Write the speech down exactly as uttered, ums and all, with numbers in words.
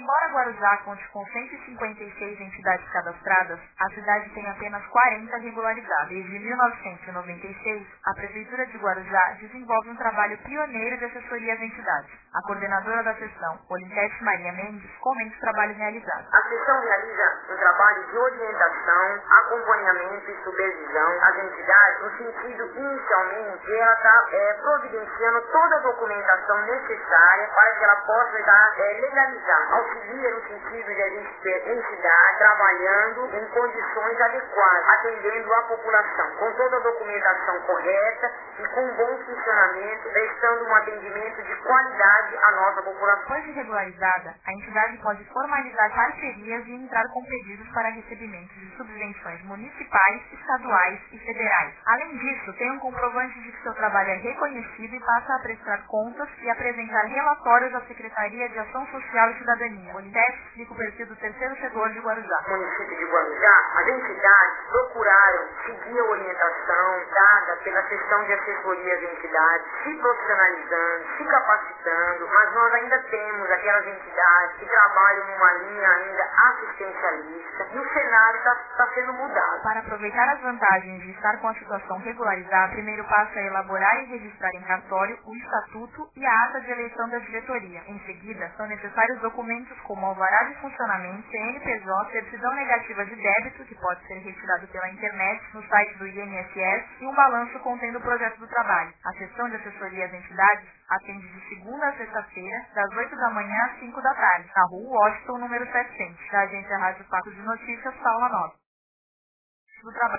Embora Guarujá conte com cento e cinquenta e seis entidades cadastradas, a cidade tem apenas quarenta regularizadas. Desde mil novecentos e noventa e seis, a Prefeitura de Guarujá desenvolve um trabalho pioneiro de assessoria às entidades. A coordenadora da seção, Olintete Maria Mendes, comenta os trabalhos realizados. A seção realiza um trabalho de orientação, acompanhamento e supervisão às entidades, no sentido, inicialmente, de ela estar é, providenciando toda a documentação necessária para que ela possa estar é, legalizada. Auxilia no sentido de a gente ter entidade trabalhando em condições adequadas, atendendo a população, com toda a documentação correta e com um bom funcionamento, prestando um atendimento de qualidade à nossa população. Depois de regularizada, a entidade pode formalizar parcerias e entrar com pedidos para recebimento de subvenções municipais, estaduais e federais. Além disso, tem um comprovante de que seu trabalho é reconhecido e passa a prestar contas e apresentar relatórios à Secretaria de Ação Social e Cidadania. O Olintete explica o perfil do terceiro setor de Guarujá. No município de Guarujá, as entidades procuraram seguir a orientação dada pela seção de assessoria às entidades, se profissionalizando, se capacitando, mas nós ainda temos aquelas entidades que trabalham numa linha ainda assistencialista e o cenário está tá sendo mudado. Para aproveitar as vantagens de estar com a situação regularizada, o primeiro passo é elaborar e registrar em cartório o estatuto e a ata de eleição da diretoria. Em seguida, são necessários documentos como alvará de funcionamento, C N P J, certidão negativa de débito, que pode ser retirado pela internet no site do I N S S, e um balanço contendo o projeto do trabalho. A seção de assessoria às entidades atende de segunda a sexta-feira, das oito da manhã às cinco da tarde, na rua Washington, número setecentos, da agência Rádio Faco de Notícias, Paula Nova. Do trabalho.